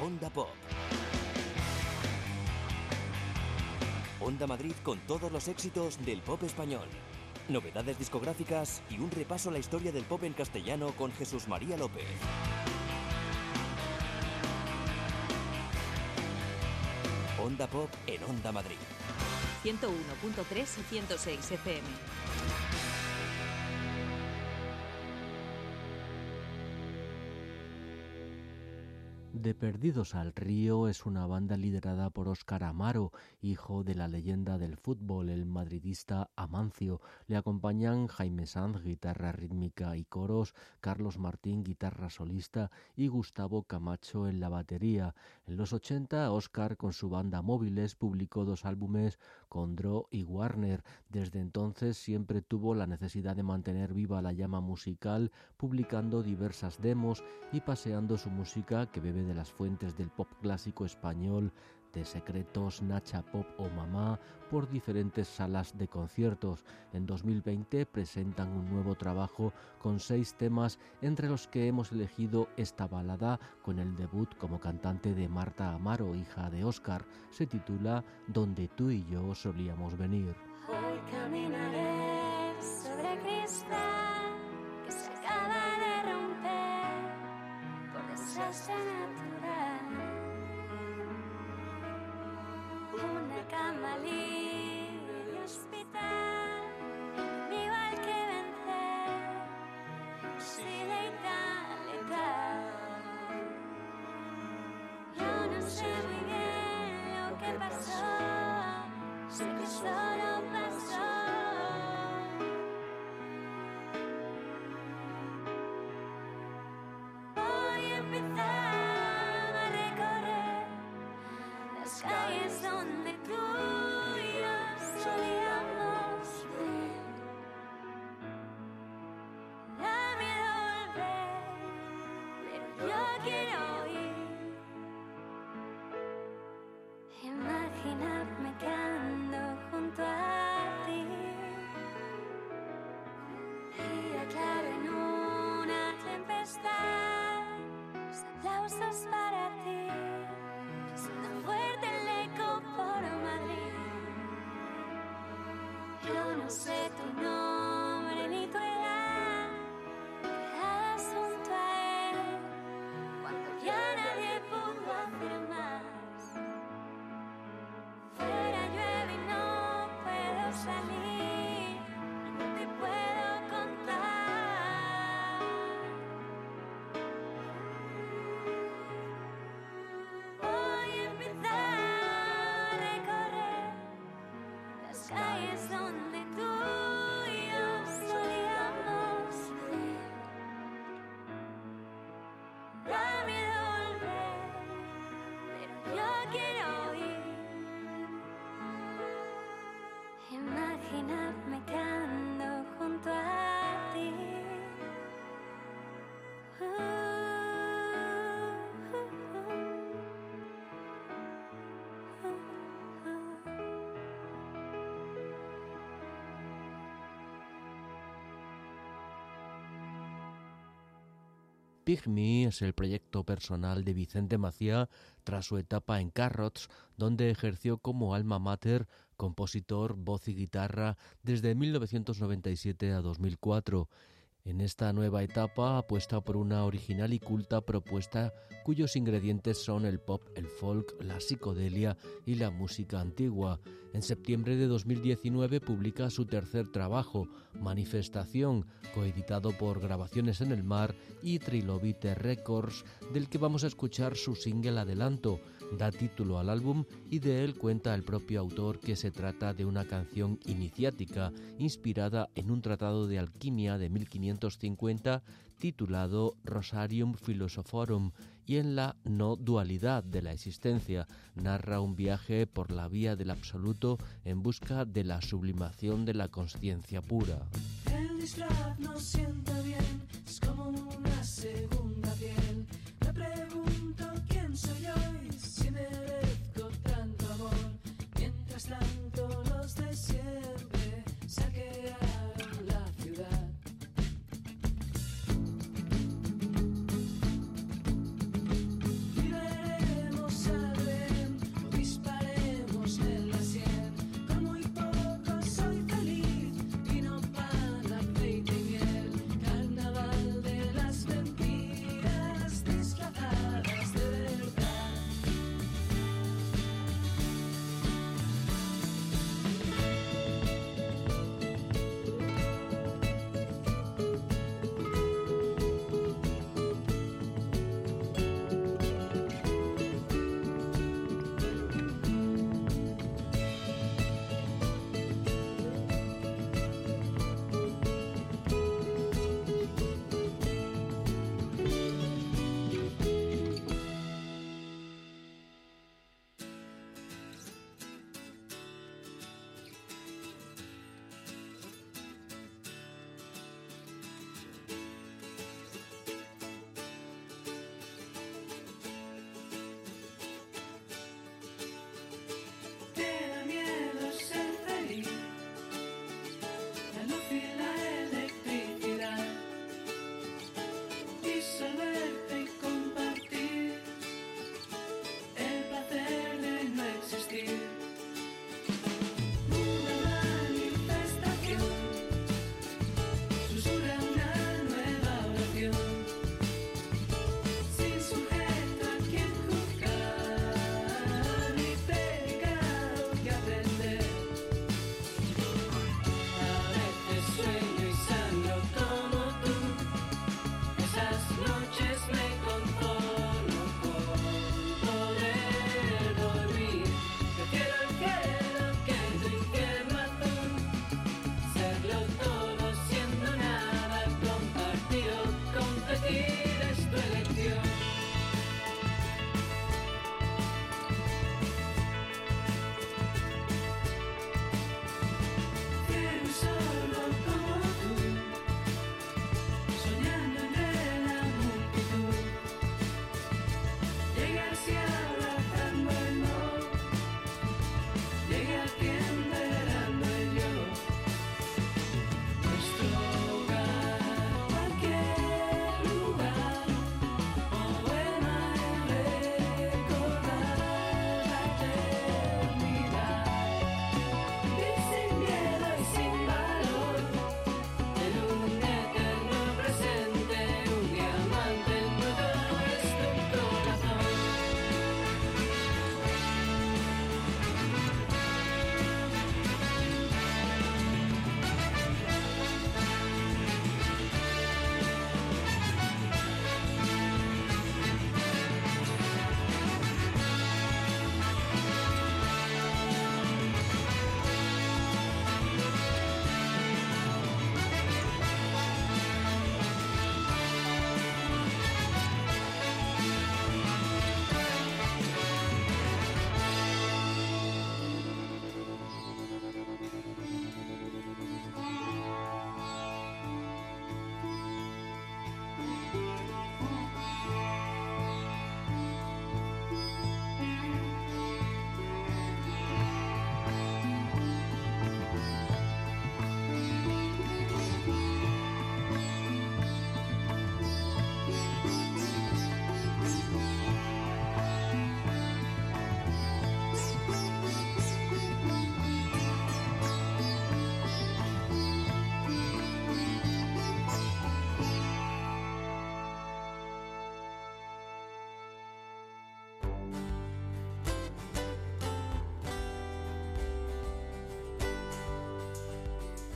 Onda Pop. Onda Madrid con todos los éxitos del pop español. Novedades discográficas y un repaso a la historia del pop en castellano con Jesús María López. Onda Pop en Onda Madrid. 101.3 y 106 FM. De Perdidos al Río es una banda liderada por Óscar Amaro, hijo de la leyenda del fútbol, el madridista Amancio. Le acompañan Jaime Sanz, guitarra rítmica y coros, Carlos Martín, guitarra solista y Gustavo Camacho en la batería. En los 80, Óscar con su banda Móviles publicó 2 álbumes con Dro y Warner. Desde entonces siempre tuvo la necesidad de mantener viva la llama musical, publicando diversas demos y paseando su música, que bebe de las fuentes del pop clásico español, de Secretos, Nacha Pop o Mamá, por diferentes salas de conciertos. En 2020 presentan un nuevo trabajo con 6 temas, entre los que hemos elegido esta balada con el debut como cantante de Marta Amaro, hija de Óscar. Se titula Donde tú y yo solíamos venir. Hoy caminaré sobre cristal que se acaba de romper por desastre natural. Una cama libre de hospital, igual que vencer, si letal. Yo no sé muy bien lo que pasó, sé que solo pasó. Voy a empezar a recorrer las calles donde tú y yo solíamos ir. Da miedo volver, pero yo quiero ir. Imaginarme que ando junto a ti y aclaro en una tempestad. Los aplausos para ti. Suena fuerte el eco por Madrid. Yo no sé tu nombre ni tu edad. Quedas junto a él cuando ya nadie pudo hacer más. Fuera llueve y no puedo salir, no te puedo contar. Voy a empezar a recorrer las calles donde tú y yo solíamos ir. Da miedo volver, pero yo quiero ir. Imaginarme que ando junto a ti. Pygmy es el proyecto personal de Vicente Macià tras su etapa en Carrots, donde ejerció como alma mater, compositor, voz y guitarra desde 1997 a 2004. En esta nueva etapa apuesta por una original y culta propuesta cuyos ingredientes son el pop, el folk, la psicodelia y la música antigua. En septiembre de 2019 publica su tercer trabajo, Manifestación, coeditado por Grabaciones en el Mar y Trilobite Records, del que vamos a escuchar su single Adelanto. Da título al álbum y de él cuenta el propio autor que se trata de una canción iniciática inspirada en un tratado de alquimia de 1550 titulado Rosarium Philosophorum, y en la no dualidad de la existencia narra un viaje por la vía del absoluto en busca de la sublimación de la consciencia pura. El disfraz no sienta bien, es como una segunda piel. Me pregunto quién soy yo y si merezco tanto amor. Mientras tanto los de siempre saquearon la ciudad. Liberé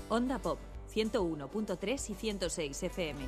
Onda Pop, 101.3 y 106 FM.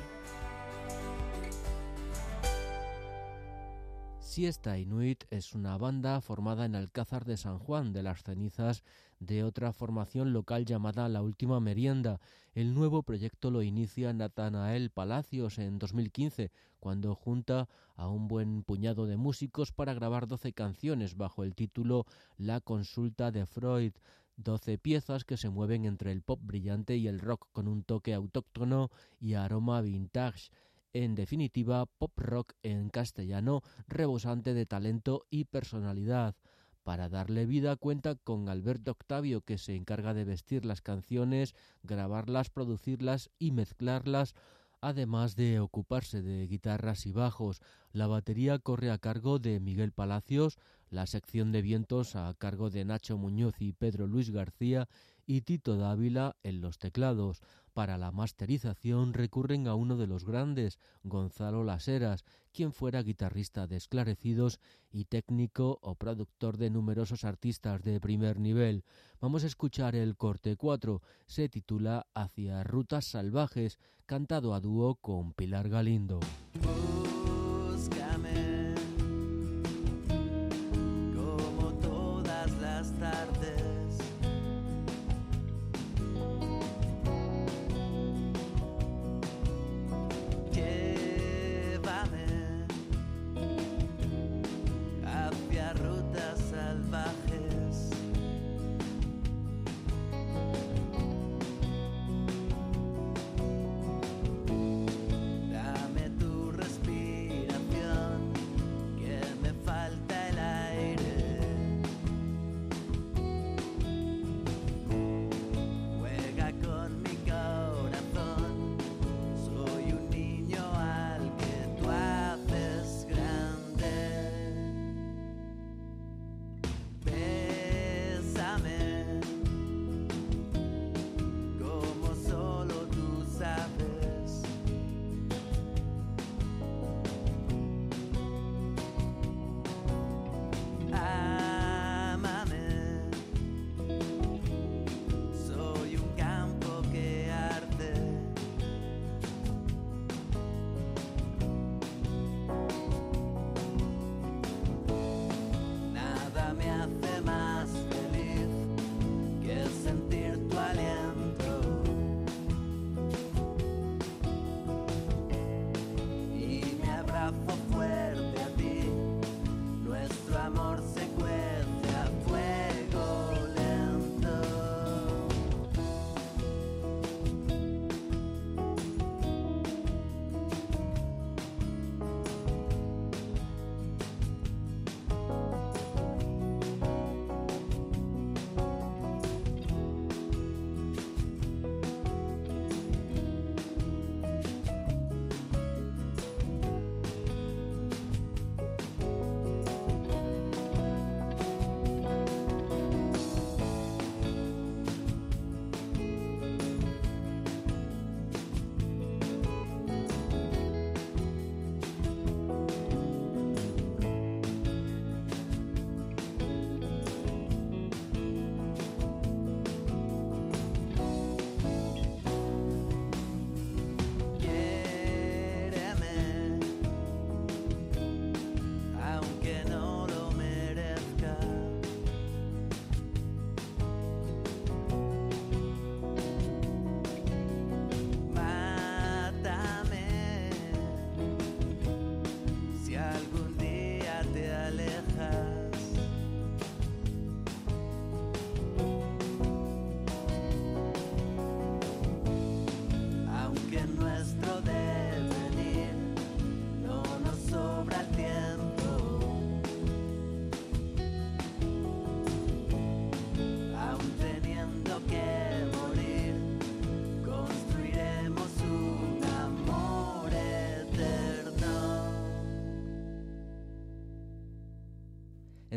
Siesta Inuit es una banda formada en Alcázar de San Juan, de las cenizas de otra formación local llamada La Última Merienda. El nuevo proyecto lo inicia Natanael Palacios en 2015, cuando junta a un buen puñado de músicos para grabar 12 canciones bajo el título La Consulta de Freud. 12 piezas que se mueven entre el pop brillante y el rock con un toque autóctono y aroma vintage. En definitiva, pop rock en castellano, rebosante de talento y personalidad. Para darle vida cuenta con Alberto Octavio, que se encarga de vestir las canciones, grabarlas, producirlas y mezclarlas, además de ocuparse de guitarras y bajos. La batería corre a cargo de Miguel Palacios, la sección de vientos a cargo de Nacho Muñoz y Pedro Luis García y Tito Dávila en los teclados. Para la masterización recurren a uno de los grandes, Gonzalo Las Heras, quien fuera guitarrista de Esclarecidos y técnico o productor de numerosos artistas de primer nivel. Vamos a escuchar el corte 4, se titula Hacia Rutas Salvajes, cantado a dúo con Pilar Galindo. Búscame como todas las tardes. Llévame hacia rutas salvajes. Dame tu respiración.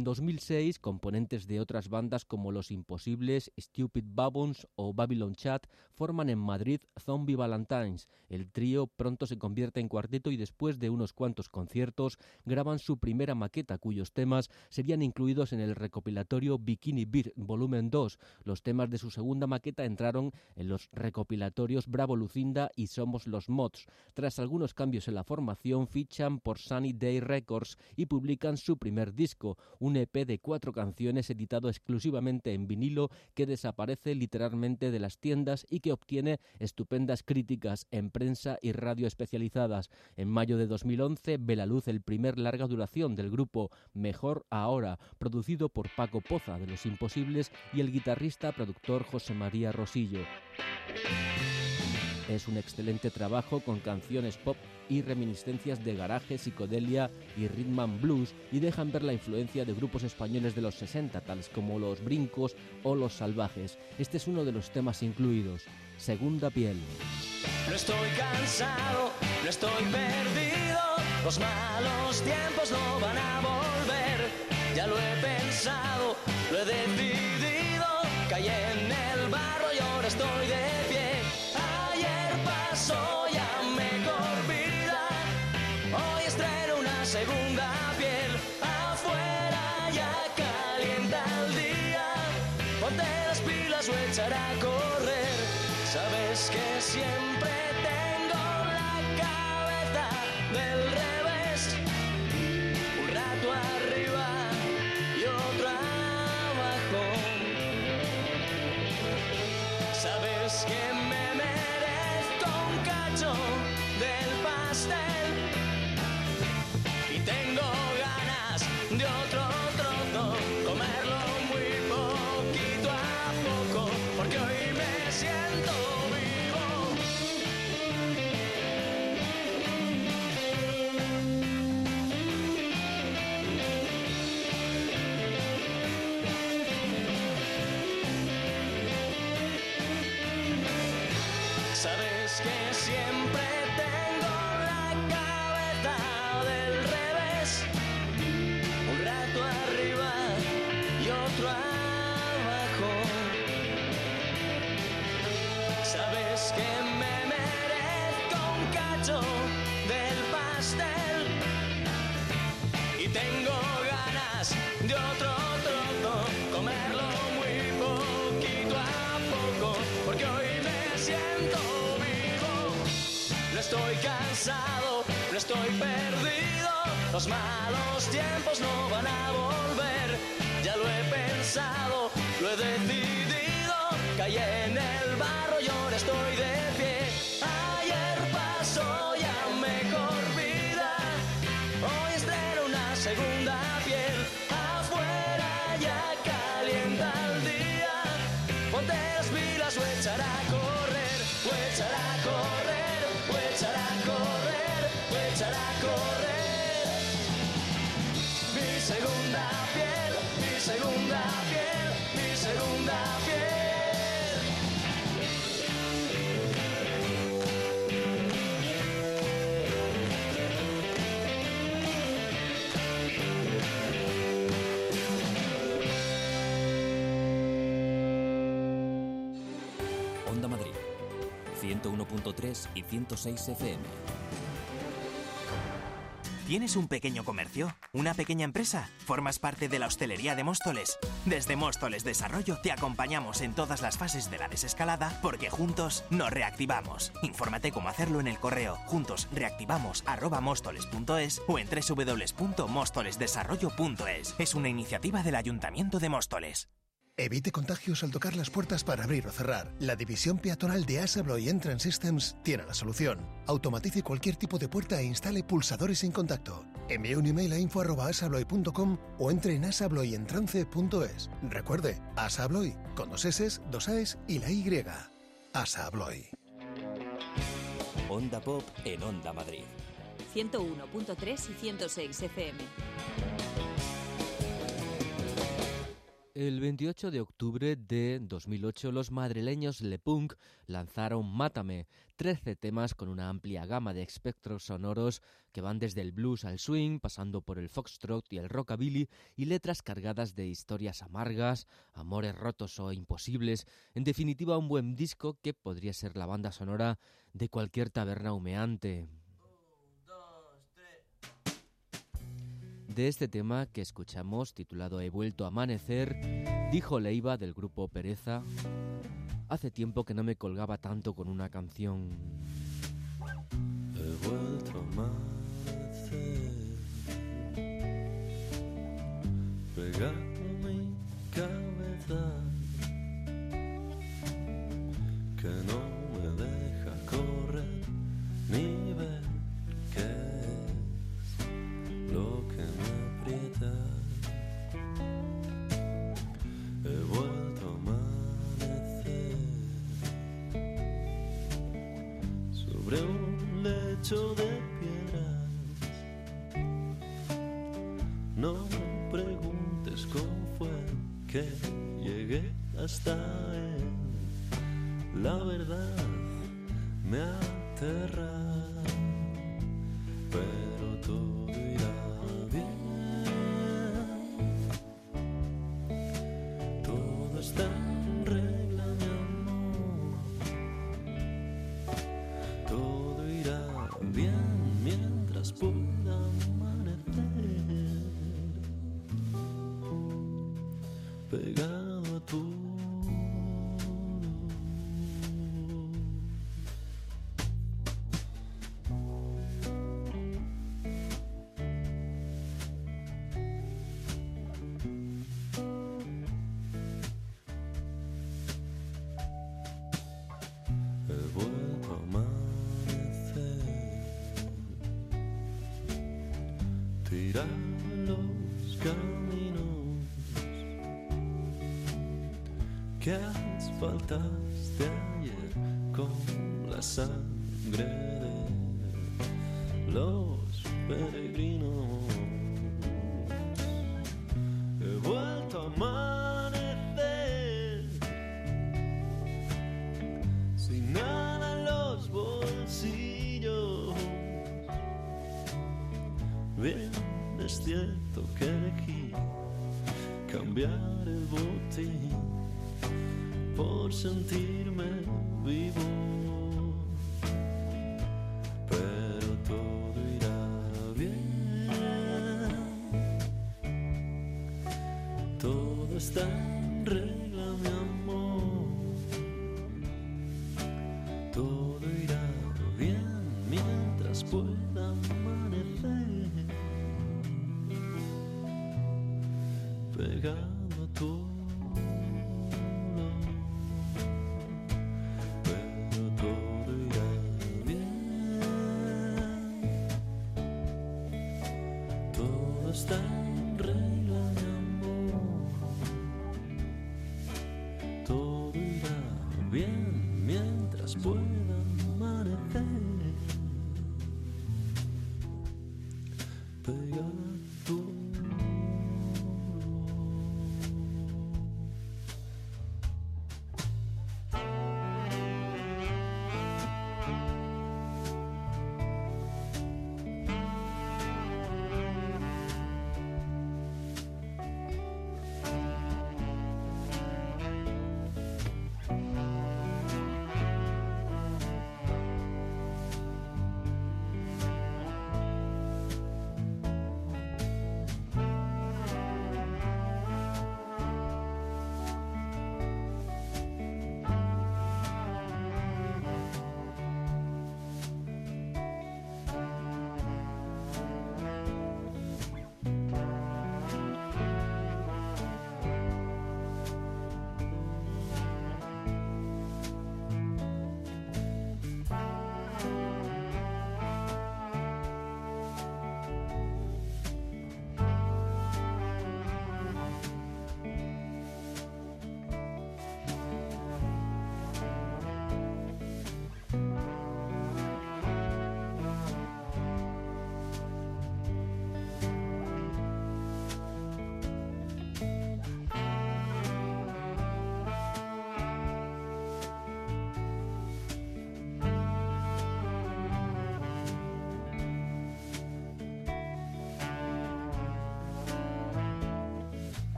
En 2006, componentes de otras bandas como Los Imposibles, Stupid Baboons o Babylon Chat forman en Madrid Zombie Valentines. El trío pronto se convierte en cuarteto y después de unos cuantos conciertos graban su primera maqueta, cuyos temas serían incluidos en el recopilatorio Bikini Beat Volumen 2. Los temas de su segunda maqueta entraron en los recopilatorios Bravo Lucinda y Somos los Mods. Tras algunos cambios en la formación, fichan por Sunny Day Records y publican su primer disco, un EP de 4 canciones editado exclusivamente en vinilo que desaparece literalmente de las tiendas y que obtiene estupendas críticas en prensa y radio especializadas. En mayo de 2011 ve la luz el primer larga duración del grupo, Mejor Ahora, producido por Paco Poza de Los Imposibles y el guitarrista productor José María Rosillo. Es un excelente trabajo con canciones pop y reminiscencias de garaje, psicodelia y rhythm and blues, y dejan ver la influencia de grupos españoles de los 60, tales como Los Brincos o Los Salvajes. Este es uno de los temas incluidos, Segunda Piel. No estoy cansado, no estoy perdido, los malos tiempos no van a volver. Ya lo he pensado, lo he decidido, caí en el barro y ahora estoy de pie. Ayer pasó ya mejor vida, hoy estreno una segunda piel. Afuera ya calienta el día, ponte las pilas o echar a correr. Sabes que siempre tengo la cabeza del revés, un rato arriba y otro abajo. Sabes que me merezco un cacho del pastel y tengo ganas de otro trozo, comerlo muy poquito a poco, porque hoy me siento vivo. Sabes que siempre tengo la cabeza del revés, un rato arriba y otro abajo. Sabes que me merezco un cacho del pastel y tengo ganas de otro trozo, comerlo muy poquito a poco, porque hoy me siento vivo. No estoy cansado, no estoy perdido, los malos tiempos no van a volver. Ya lo he pensado, lo he decidido, caí en el barro y ahora estoy de pie. Ayer pasó ya mejor vida, hoy estreno una segunda piel. Afuera ya calienta el día, ponte las pilas o echar a correr, o echar a correr, o echar a correr, o echar a correr. Mi segunda piel, mi segunda piel, mi segunda piel. Onda Madrid, 101.3 y 106 FM. ¿Tienes un pequeño comercio? ¿Una pequeña empresa? ¿Formas parte de la hostelería de Móstoles? Desde Móstoles Desarrollo te acompañamos en todas las fases de la desescalada porque juntos nos reactivamos. Infórmate cómo hacerlo en el correo juntosreactivamos@móstoles.es o en www.móstolesdesarrollo.es. Es una iniciativa del Ayuntamiento de Móstoles. Evite contagios al tocar las puertas para abrir o cerrar. La división peatonal de AS Abloy Entrance Systems tiene la solución. Automatice cualquier tipo de puerta e instale pulsadores sin contacto. Envíe un email a info@asabloy.com o entre en asabloyentrance.es. Recuerde, AS Abloy, con 2 S, 2 AES y la Y. AS Abloy. Onda Pop en Onda Madrid. 101.3 y 106 FM. El 28 de octubre de 2008, los madrileños Le Punk lanzaron Mátame, 13 temas con una amplia gama de espectros sonoros que van desde el blues al swing, pasando por el foxtrot y el rockabilly, y letras cargadas de historias amargas, amores rotos o imposibles. En definitiva, un buen disco que podría ser la banda sonora de cualquier taberna humeante. De este tema que escuchamos, titulado He vuelto a amanecer, dijo Leiva del grupo Pereza: hace tiempo que no me colgaba tanto con una canción. He vuelto a amanecer, pegado a mi cabeza, que no me deja correr ni ver qué es lo que me aprieta. He vuelto a amanecer sobre un lecho de piedras. No me preguntes cómo fue que llegué hasta él. La verdad me aterra, pero todo irá bien. Todo está en regla, mi amor. Todo irá bien mientras pueda amanecer pegado a tu. Tirar los caminos que asfaltaste ayer con la sangre de los peregrinos. He vuelto a amanecer sin nada en los bolsillos. Bien, es cierto que elegí cambiar el botín por sentirme vivo, pero todo irá bien. Todo está en regla, mi amor. Todo irá bien mientras pueda amanecer pegado a tu. Pero todo irá bien. Todo está en regla, mi amor. Todo irá bien mientras pueda amanecer pegado a tu.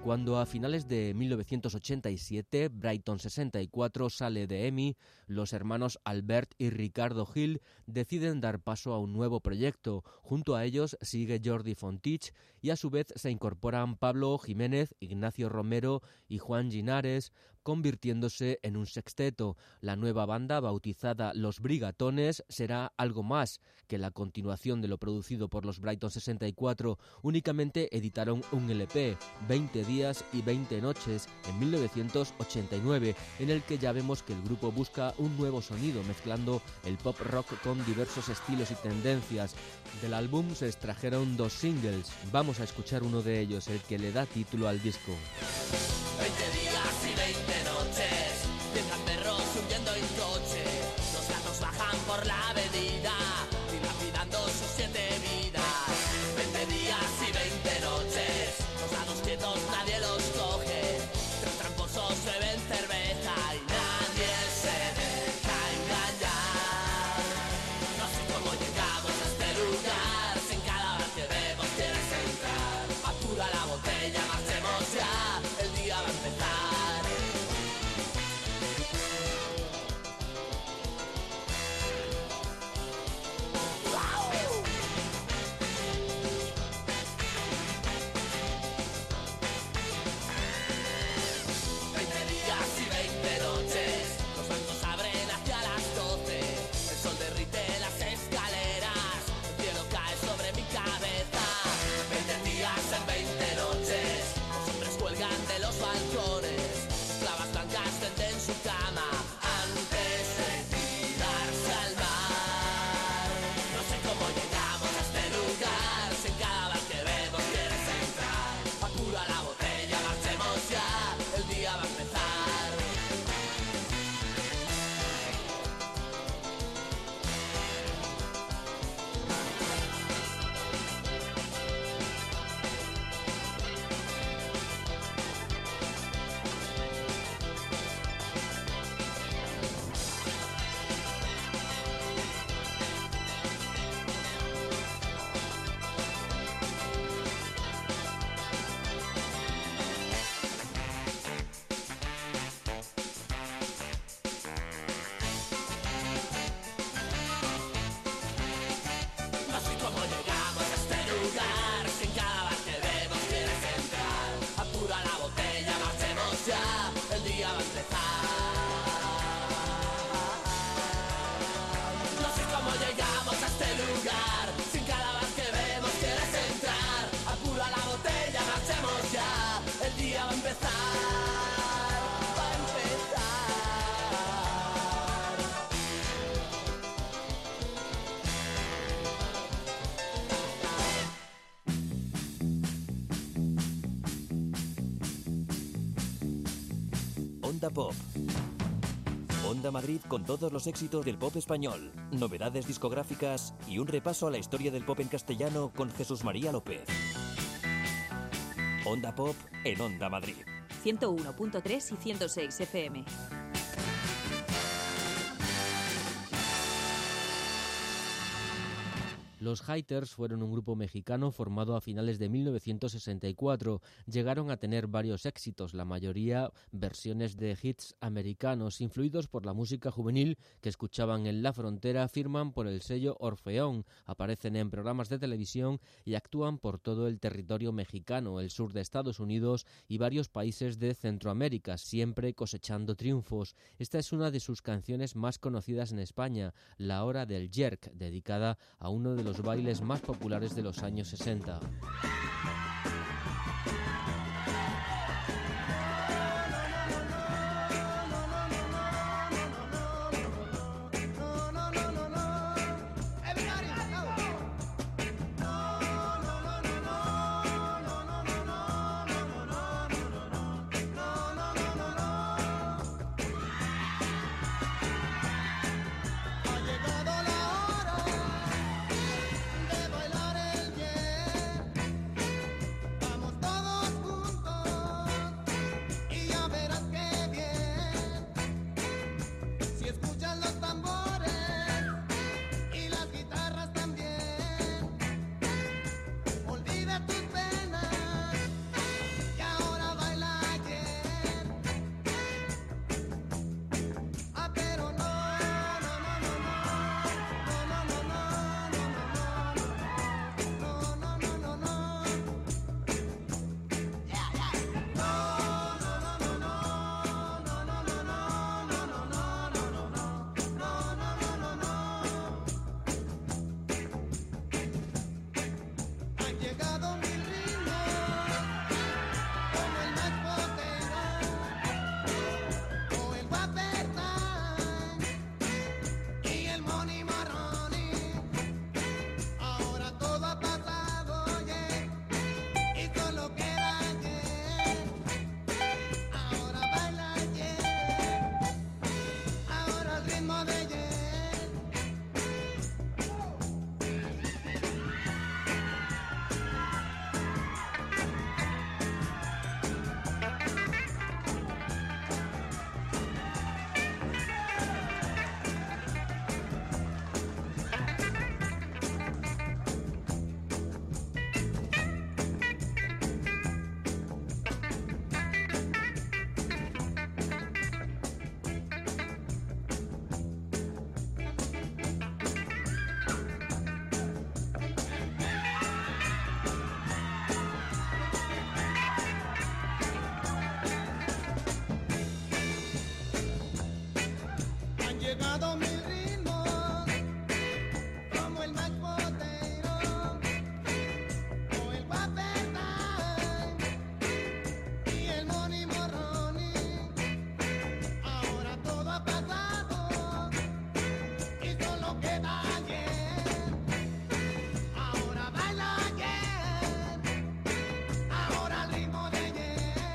Cuando a finales de 1987 Brighton 64 sale de EMI, los hermanos Albert y Ricardo Gil deciden dar paso a un nuevo proyecto. Junto a ellos sigue Jordi Fontich y a su vez se incorporan Pablo Jiménez, Ignacio Romero y Juan Ginares, convirtiéndose en un sexteto. La nueva banda, bautizada Los Brigatones, será algo más que la continuación de lo producido por los Brighton 64. Únicamente editaron un LP, 20 días y 20 noches, en 1989, en el que ya vemos que el grupo busca un nuevo sonido, mezclando el pop rock con diversos estilos y tendencias. Del álbum se extrajeron 2 singles. Vamos a escuchar uno de ellos, el que le da título al disco. 20 días y 20 noches, piensan perros huyendo en coche, los gatos bajan por la avenida, dilapidando sus 7 vidas. 20 días y 20 noches, los dados quietos nadie los coge, 3 tramposos beben cerveza y nadie se deja engañar. No sé cómo llegamos a este lugar, si en cada bar que vemos quieres entrar. Apura la botella, marchemos ya, el día va a empezar. Onda Pop. Onda Madrid con todos los éxitos del pop español, novedades discográficas y un repaso a la historia del pop en castellano con Jesús María López. Onda Pop en Onda Madrid. 101.3 y 106 FM. Los Hatters fueron un grupo mexicano formado a finales de 1964. Llegaron a tener varios éxitos, la mayoría versiones de hits americanos. Influidos por la música juvenil que escuchaban en la frontera, firman por el sello Orfeón, aparecen en programas de televisión y actúan por todo el territorio mexicano, el sur de Estados Unidos y varios países de Centroamérica, siempre cosechando triunfos. Esta es una de sus canciones más conocidas en España, La Hora del Jerk, dedicada a uno de los bailes más populares de los años 60. llegado mi ritmo, como el mashed potato o el Whopper Time y el Money Morroni. Ahora todo ha pasado y solo queda ayer. Ahora baila ayer, ahora el ritmo de ayer.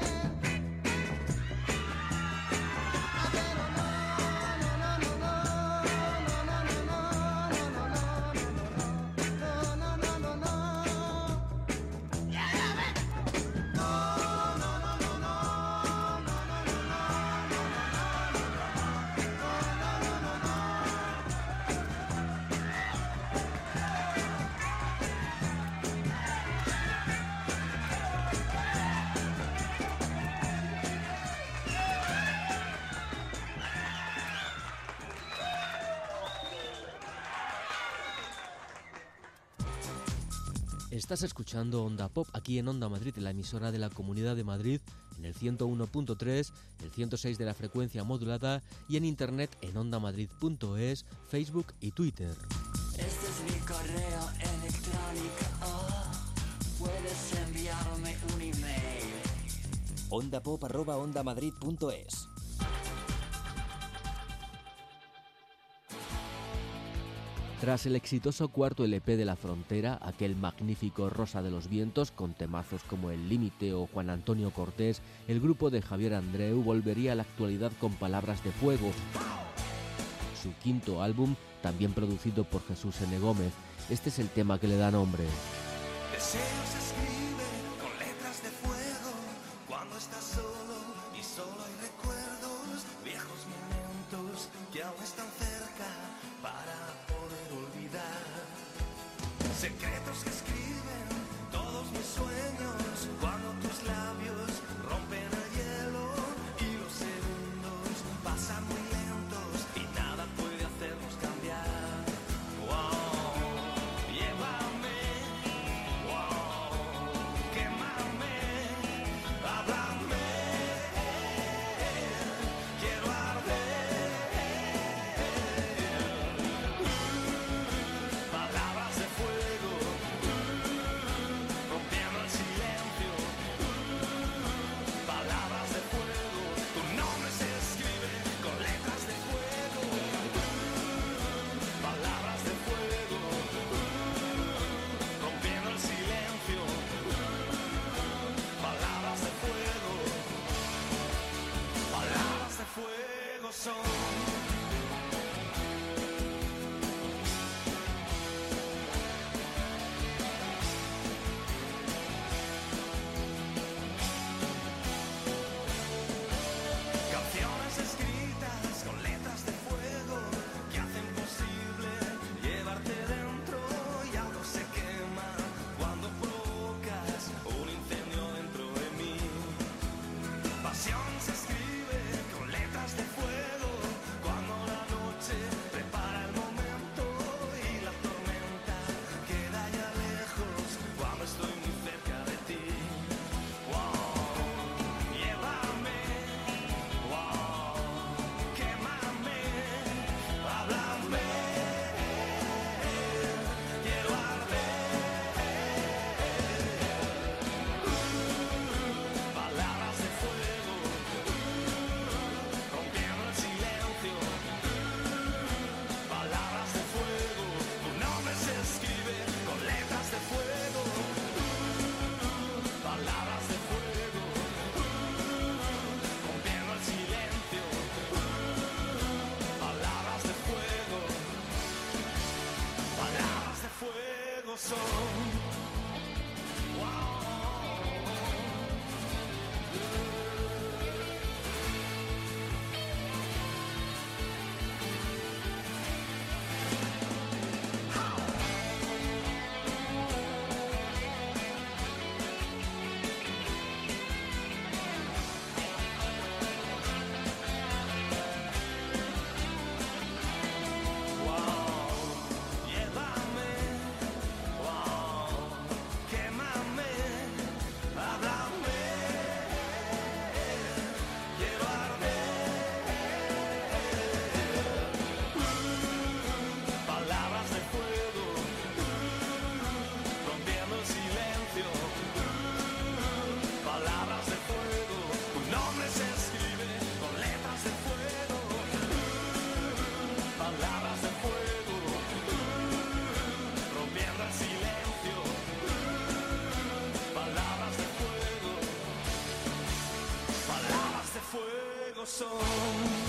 Estás escuchando Onda Pop aquí en Onda Madrid, la emisora de la Comunidad de Madrid, en el 101.3, el 106 de la frecuencia modulada y en internet en ondamadrid.es, Facebook y Twitter. Este es mi correo electrónico. Puedes enviarme un email. ondapop@ondamadrid.es. Tras el exitoso cuarto LP de La Frontera, aquel magnífico Rosa de los Vientos, con temazos como El Límite o Juan Antonio Cortés, el grupo de Javier Andreu volvería a la actualidad con Palabras de Fuego, su quinto álbum, también producido por Jesús N. Gómez. Este es el tema que le da nombre. Deseos se escriben con letras de fuego cuando estás solo y solo hay recuerdos, viejos momentos que aún están cerca para poder olvidar. Secretos que escriben todos mis sueños cuando tus labios rompen el hielo y los segundos pasan muy lentos y nada puede hacernos cambiar. Wow, llévame, wow, quémame, háblame, quiero arder. Palabras de fuego, rompiendo el silencio. Palabras de fuego, tu nombre se escribe con letras de fuego. Palabras de fuego, rompiendo el silencio. Palabras de fuego, palabras de fuego son. Canciones escritas con letras de fuego que hacen posible llevarte dentro y algo se quema cuando provocas un incendio dentro de mí. Pasión se escribe con letras de fuego de fuego, rompiendo el silencio. Palabras de fuego, palabras de fuego son.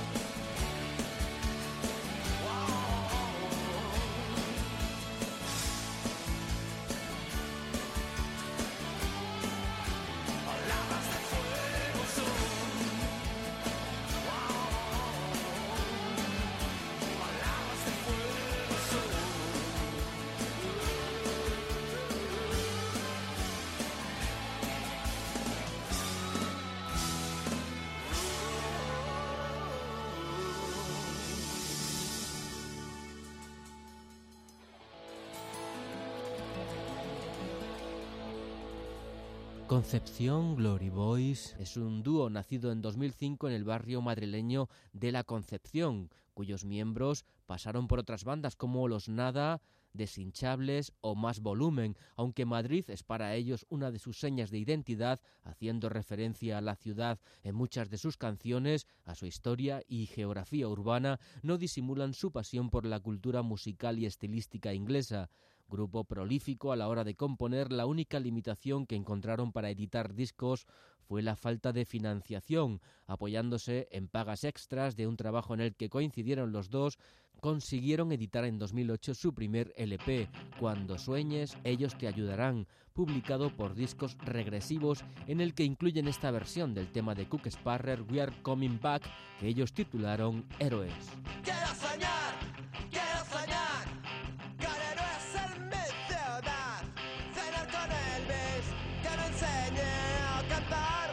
Concepción Glory Boys es un dúo nacido en 2005 en el barrio madrileño de La Concepción, cuyos miembros pasaron por otras bandas como Los Nada, Deshinchables o Más Volumen, aunque Madrid es para ellos una de sus señas de identidad, haciendo referencia a la ciudad en muchas de sus canciones, a su historia y geografía urbana, no disimulan su pasión por la cultura musical y estilística inglesa. Grupo prolífico a la hora de componer, la única limitación que encontraron para editar discos fue la falta de financiación. Apoyándose en pagas extras de un trabajo en el que coincidieron los dos, consiguieron editar en 2008 su primer LP, Cuando sueñes, ellos te ayudarán, publicado por Discos Regresivos, en el que incluyen esta versión del tema de Cook Sparrer, We Are Coming Back, que ellos titularon Héroes. Quiero soñar, quiero soñar, con héroes en mi ciudad, cenar con Elvis, que me enseñe a cantar.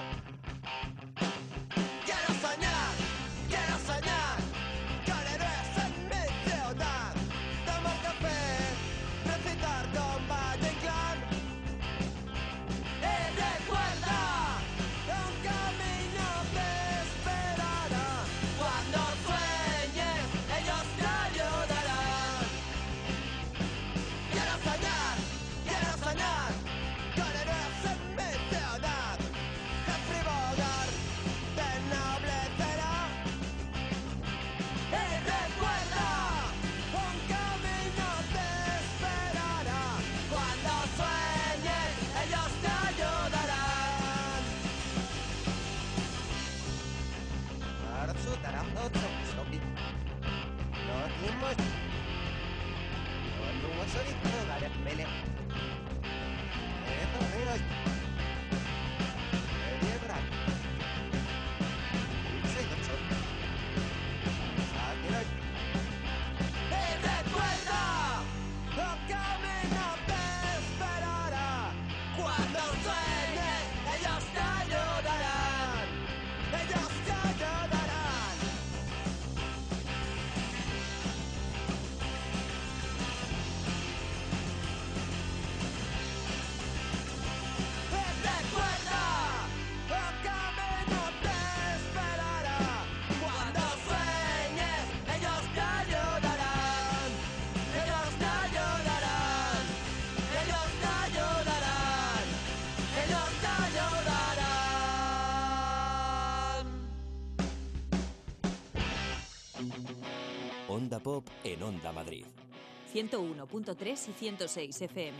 Quiero soñar, con héroes en mi ciudad, tomar café, recitar con Valle Inclán. Y recuerda, un camino te esperará, cuando sueñes, ellos te ayudarán. Quiero soñar, con héroes en mi ciudad, Humphrey Bogart te ennoblecerá. Y recuerda, un camino te esperará, cuando sueñes, ellos te ayudarán. Y recuerda, un camino te esperará, cuando sueñes, ellos te ayudarán. Ellos te ayudarán. Y recuerda, un camino te esperará, cuando sueñes, ellos te ayudarán. Ellos te ayudarán. Ellos te ayudarán. Ellos te ayudarán. Onda Pop en Onda Madrid. 101.3 y 106 FM.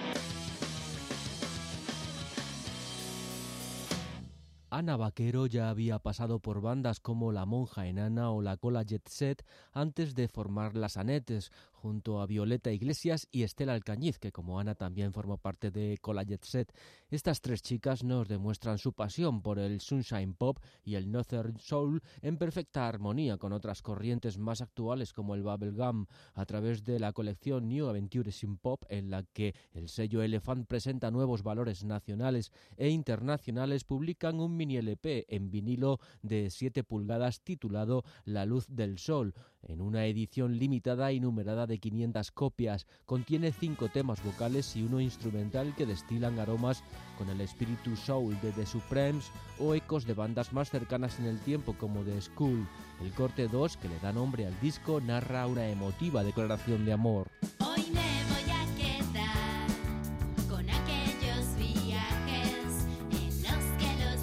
Ana Vaquero ya había pasado por bandas como La Monja Enana o La Cola Jet Set antes de formar Las Anetes, junto a Violeta Iglesias y Estela Alcañiz, que como Ana también formó parte de Cola Jet Set. Estas tres chicas nos demuestran su pasión por el Sunshine Pop y el Northern Soul en perfecta armonía con otras corrientes más actuales como el Bubblegum, a través de la colección New Adventures in Pop, en la que el sello Elephant presenta nuevos valores nacionales e internacionales. Publican un mini LP en vinilo de 7 pulgadas titulado La Luz del Sol, en una edición limitada y numerada de 500 copias. Contiene 5 temas vocales y uno instrumental que destilan aromas con el espíritu soul de The Supremes o ecos de bandas más cercanas en el tiempo como The School. El corte 2, que le da nombre al disco, narra una emotiva declaración de amor. Hoy me voy a quedar con aquellos viajes en los que los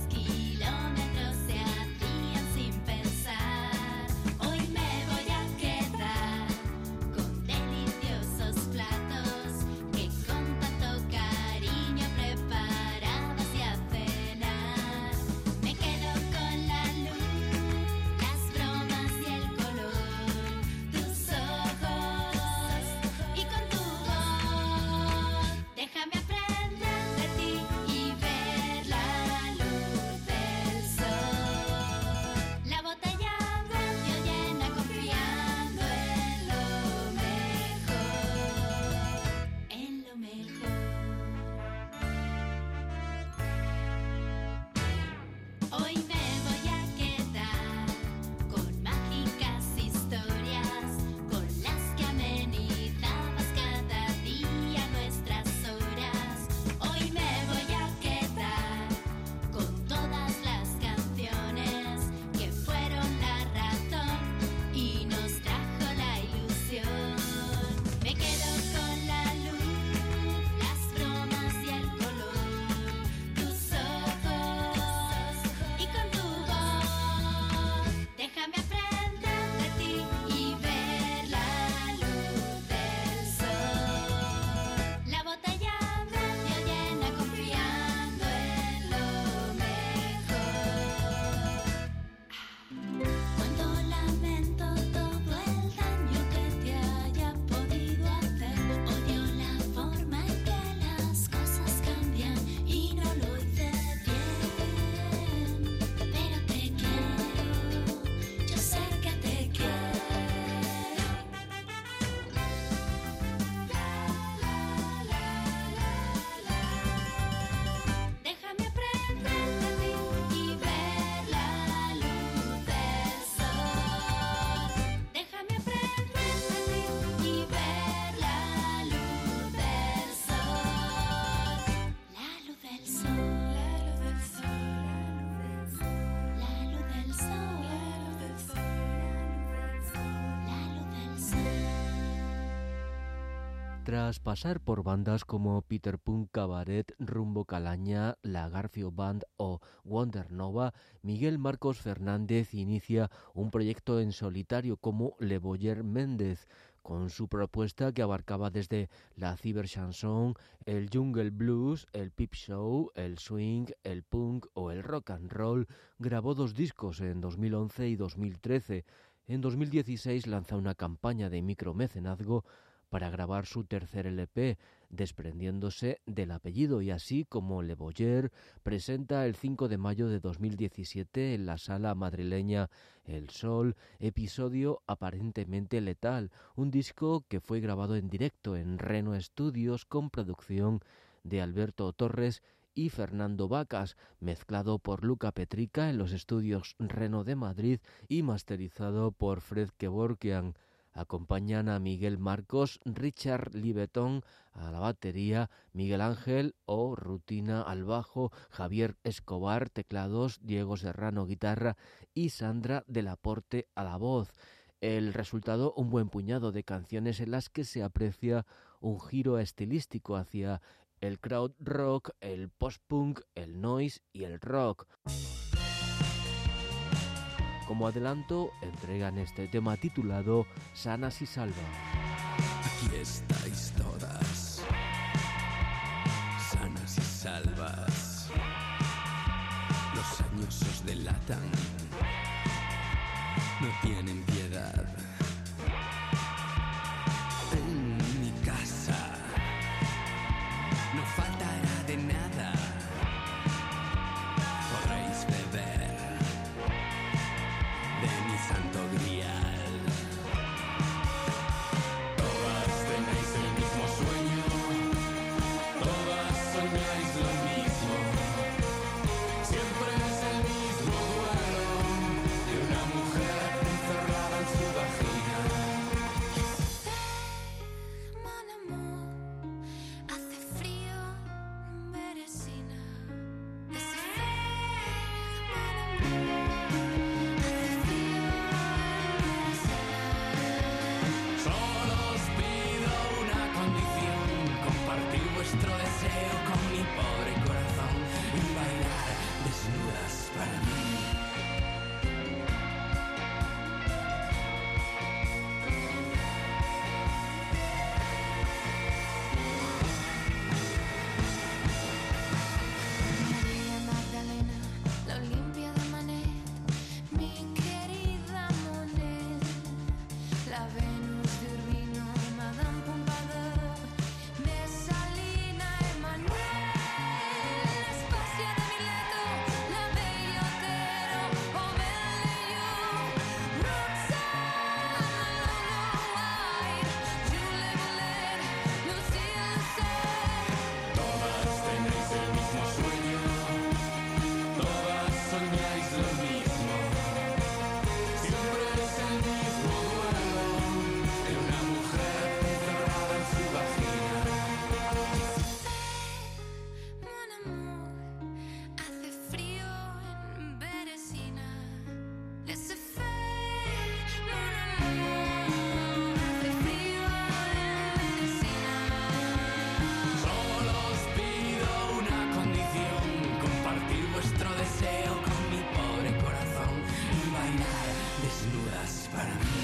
kilómetros se hacían sin pensar. Hoy me voy a quedar Tras pasar por bandas como Peter Punk Cabaret, Rumbo Calaña, La Garfio Band o Wonder Nova, Miguel Marcos Fernández inicia un proyecto en solitario como Le Boyer Méndez, con su propuesta que abarcaba desde la ciberchanson, el jungle blues, el peep show, el swing, el punk o el rock and roll. Grabó 2 discos en 2011 y 2013. En 2016 lanza una campaña de micromecenazgo para grabar su tercer LP, desprendiéndose del apellido, y así como Le Boyer presenta el 5 de mayo de 2017 en la sala madrileña El Sol, Episodio Aparentemente Letal, un disco que fue grabado en directo en Reno Studios con producción de Alberto Torres y Fernando Vacas, mezclado por Luca Petrica en los estudios Reno de Madrid y masterizado por Fred Kevorkian. Acompañan a Miguel Marcos, Richard Libetón a la batería, Miguel Ángel o Rutina al bajo, Javier Escobar teclados, Diego Serrano guitarra y Sandra del Aporte a la voz. El resultado, un buen puñado de canciones en las que se aprecia un giro estilístico hacia el crowd rock, el post-punk, el noise y el rock. Como adelanto, entregan este tema titulado Sanas y Salvas. Aquí estáis todas, sanas y salvas. Los años os delatan, no tienen piedad. En mi casa no faltará de nada. Podréis beber de mi santo grial. Todas tenéis el mismo sueño, todas soñáis lo mismo. Siempre es el mismo duelo de una mujer encerrada en su vagina. Mon amour, hace frío en Beresina. Ese Solo os pido una condición: compartir vuestro deseo con mi pobre corazón y bailar desnudas para mí. María Magdalena, la Olimpia de Manet, mi querida Monet, la Venus de Urbino, Madame Pompadour, Messalina, Emanuel, la Espacia de Mileto, la Bella Otero, Omelio, Roxana, White, Jules Bolet, Lucille Lucet. Todas tenéis el mismo sueño, todas soñáis lo mismo. Siempre es el mismo duelo de una mujer encerrada en su vagina. Mon amour, hace frío en Beresina. Laissez faire, mon amour, hace frío en Beresina. Solo os pido una condición: compartir vuestro deseo con mi pobre corazón y bailar desnudas para mí.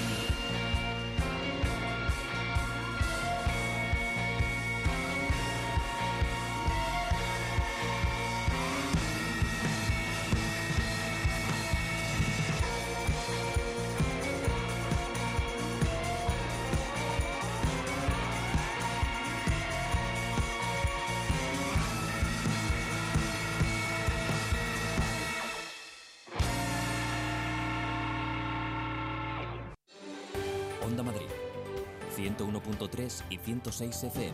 Onda Madrid, 101.3 y 106 FM.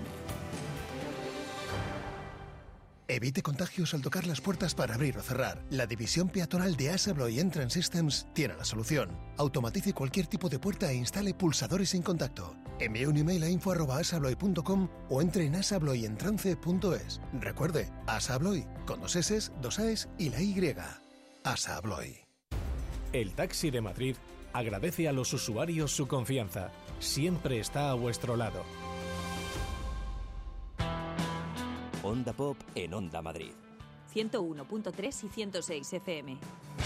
Evite contagios al tocar las puertas para abrir o cerrar. La división peatonal de AS Abloy Entrance Systems tiene la solución. Automatice cualquier tipo de puerta e instale pulsadores sin contacto. Envíe un email a info@asabloy.com o entre en asabloyentrance.es. Recuerde, AS Abloy, con 2 S, 2 A's y la Y. AS Abloy. El Taxi de Madrid agradece a los usuarios su confianza. Siempre está a vuestro lado. Onda Pop en Onda Madrid. 101.3 y 106 FM.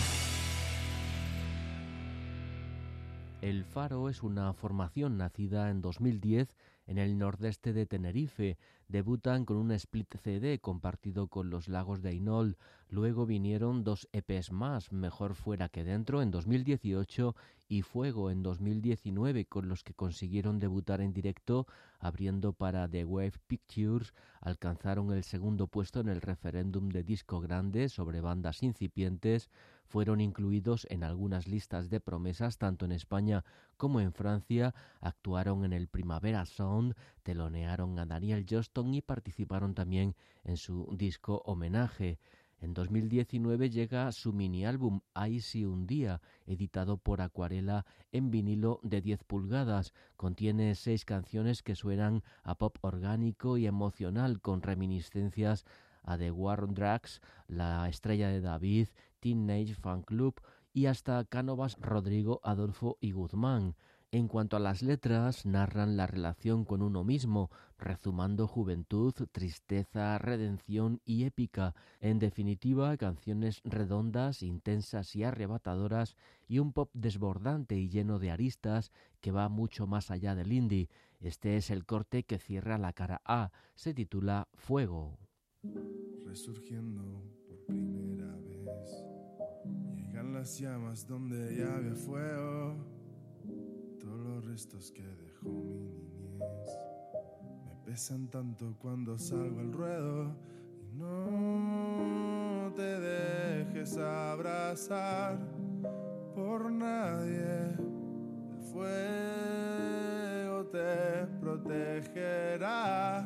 El Faro es una formación nacida en 2010 en el nordeste de Tenerife. Debutan con un split CD compartido con Los Lagos de Ainhoa. Luego vinieron 2 EPs más, Mejor fuera que dentro en 2018 y Fuego en 2019, con los que consiguieron debutar en directo, abriendo para The Wave Pictures. Alcanzaron el segundo puesto en el referéndum de disco grande sobre bandas incipientes. Fueron incluidos en algunas listas de promesas tanto en España como en Francia. Actuaron en el Primavera Sound, telonearon a Daniel Johnston y participaron también en su disco homenaje. En 2019 llega su mini álbum Ahí sí un día, editado por Acuarela en vinilo de 10 pulgadas. Contiene 6 canciones que suenan a pop orgánico y emocional, con reminiscencias a The War on Drugs, La Estrella de David, Teenage Fan Club y hasta Cánovas, Rodrigo, Adolfo y Guzmán. En cuanto a las letras, narran la relación con uno mismo, rezumando juventud, tristeza, redención y épica. En definitiva, canciones redondas, intensas y arrebatadoras, y un pop desbordante y lleno de aristas que va mucho más allá del indie. Este es el corte que cierra la cara A. Se titula Fuego. Resurgiendo por primera vez, llegan las llamas donde ya había fuego. Todos los restos que dejó mi niñez me pesan tanto cuando salgo al ruedo. Y no te dejes abrazar por nadie. El fuego te protegerá.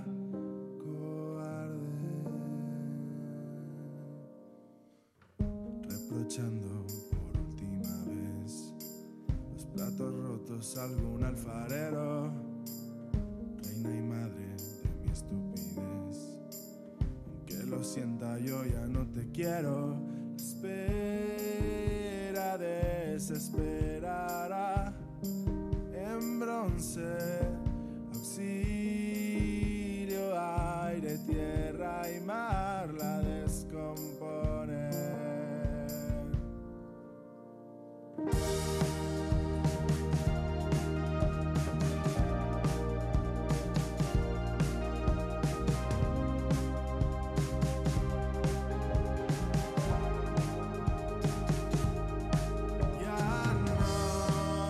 Reprochando por última vez los platos rotos a algún alfarero, reina y madre de mi estupidez. Aunque lo sienta, yo ya no te quiero. La espera desesperará en bronce, auxilio, aire, tierra y mar la descompone. Ya no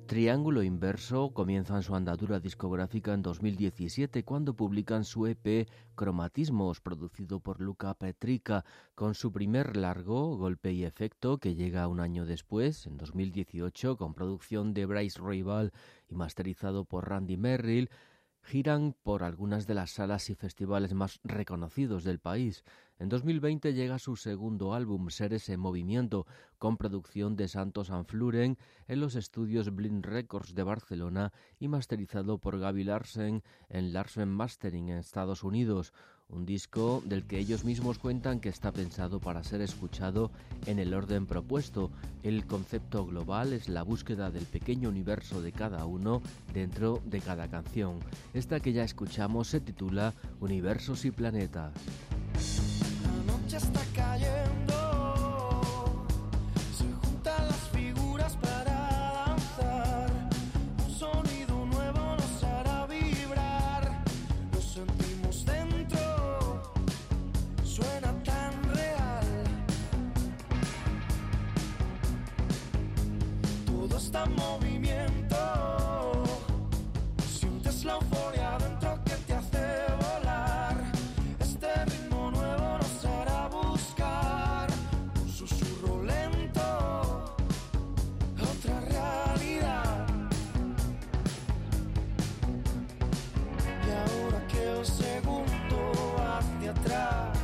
Triángulo Inverso comienzan su andadura discográfica en 2017 cuando publican su EP Cromatismos, producido por Luca Petrica, con su primer largo, Golpe y Efecto, que llega un año después, en 2018, con producción de Bryce Rival y masterizado por Randy Merrill. Giran por algunas de las salas y festivales más reconocidos del país. En 2020 llega su segundo álbum, Seres en Movimiento, con producción de Santos Anfluren en los estudios Blind Records de Barcelona y masterizado por Gaby Larsen en Larsen Mastering en Estados Unidos. Un disco del que ellos mismos cuentan que está pensado para ser escuchado en el orden propuesto. El concepto global es la búsqueda del pequeño universo de cada uno dentro de cada canción. Esta que ya escuchamos se titula Universos y Planetas. La noche está cayendo, se juntan las figuras para danzar. Un sonido nuevo nos hará vibrar, lo sentimos dentro, suena tan real. Todo está en movimiento, sientes la euforia dentro que te hace volar. Este ritmo nuevo nos hará buscar un susurro lento, otra realidad. Y ahora que el segundo hacia atrás,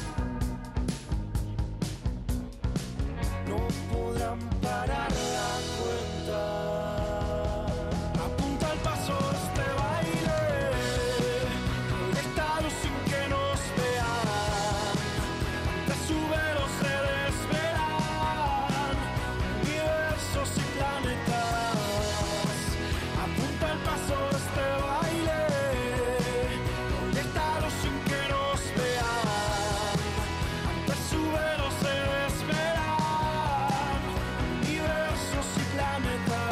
no podrán parar la cuenta. Apunta el paso a este baile, proyectado sin que nos vean. Te sube los se desvelan, universos y planetas. Apunta el paso a este baile, proyectado sin que nos vean. Te sube los se desvelan, universos y planetas.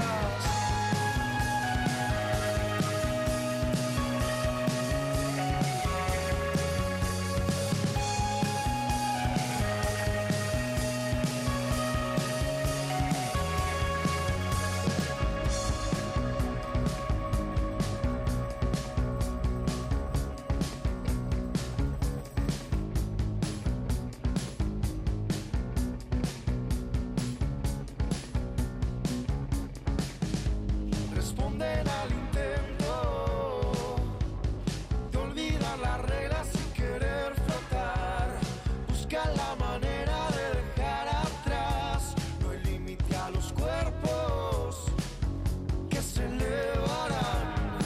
Responden al intento de olvidar las reglas sin querer flotar. Buscan la manera de dejar atrás. No hay límite a los cuerpos que se elevarán.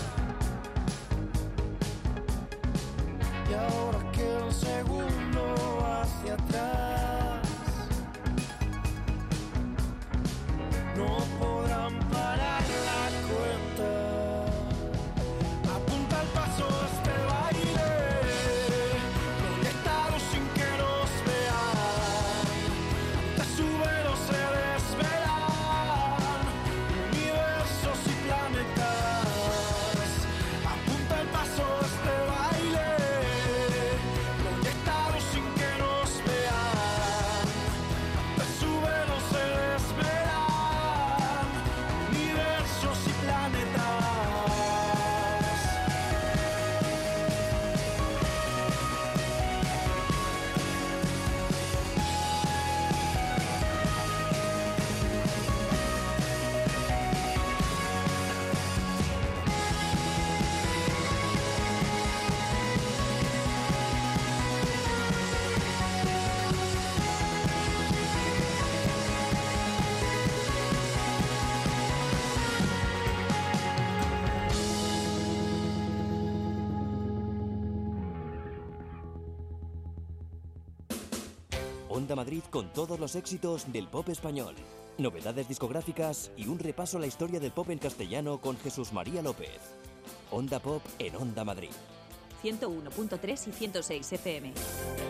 Y ahora que el segundo hacia atrás, no podrán parar la cuenta. Apunta el paso a este baile, proyectado sin que nos vean. Te sube o se desvelan, universos y planetas. Apunta el paso a este baile, proyectado sin que nos vean. Te sube o se desvelan, universos y planetas. Onda Madrid con todos los éxitos del pop español, novedades discográficas y un repaso a la historia del pop en castellano con Jesús María López. Onda Pop en Onda Madrid. 101.3 y 106 FM.